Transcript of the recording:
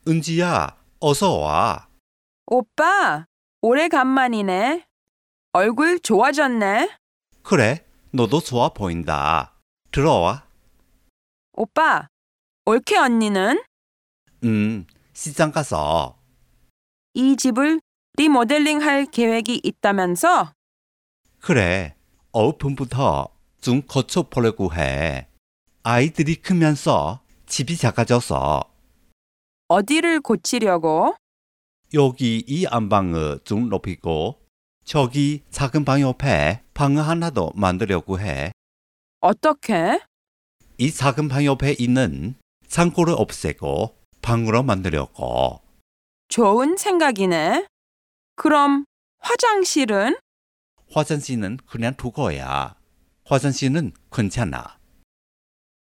은지야, 어서 와. 오빠, 오래간만이네. 얼굴 좋아졌네. 그래, 너도 좋아 보인다. 들어와. 오빠, 올케 언니는 시장 가서. 이 집을 리모델링 할 계획이 있다면서? 그래, 봄부터 좀 고쳐보려고 해. 아이들이 크면서 집이 작아져서 어디를 고치려고? 여기 이 안방을 좀 높이고 저기 작은 방 옆에 방을 하나 더 만들려고 해. 어떻게? 이 작은 방 옆에 있는 창고를 없애고 방으로 만들려고. 좋은 생각이네. 그럼 화장실은? 화장실은 그냥 두고야. 화장실은 괜찮아.